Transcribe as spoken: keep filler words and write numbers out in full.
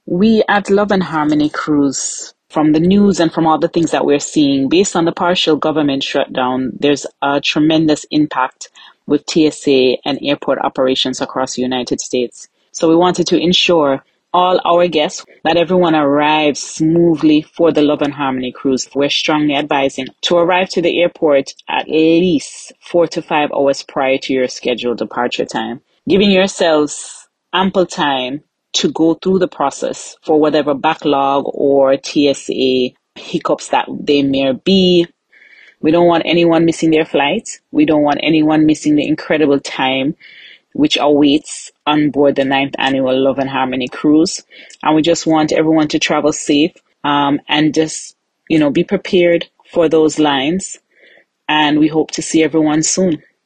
We at Love and Harmony Cruise, from the news and from all the things that we're seeing, based on the partial government shutdown, there's a tremendous impact with T S A and airport operations across the United States. So we wanted to ensure all our guests that everyone arrives smoothly for the Love and Harmony Cruise. We're strongly advising to arrive to the airport at least four to five hours prior to your scheduled departure time, giving yourselves ample time to go through the process for whatever backlog or T S A hiccups that they may be. We don't want anyone missing their flight. We don't want anyone missing the incredible time which awaits on board the ninth annual Love and Harmony Cruise. And we just want everyone to travel safe um, and just, you know, be prepared for those lines. And we hope to see everyone soon.